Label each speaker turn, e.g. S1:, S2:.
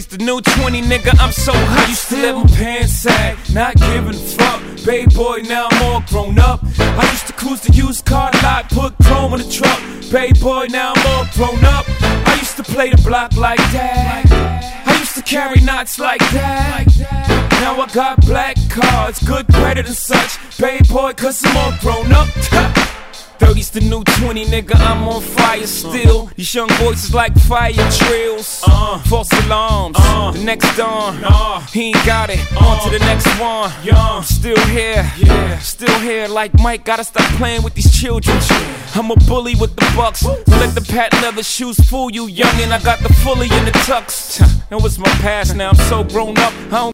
S1: the new 20, nigga, I'm so hot. Used to let my pants sag, not giving a fuck. Baby boy, now I'm all grown up. I used to cruise the used car lot, put chrome in the truck. Baby boy, now I'm all grown up. I used to play the block like that. I used to carry knots like that. Now I got black cards, good credit and such. Baby boy, cause I'm all grown up. 30's the new 20, nigga, I'm on fire still. These young boys is like fire drills. False alarms, the next dawn. He ain't got it, on to the next one. I'm still here like Mike, gotta stop playing with these children. I'm a bully with the bucks. Don't let the patent leather shoes fool you, youngin'. I got the fully in the tux. That was my past, now I'm so grown up, I don't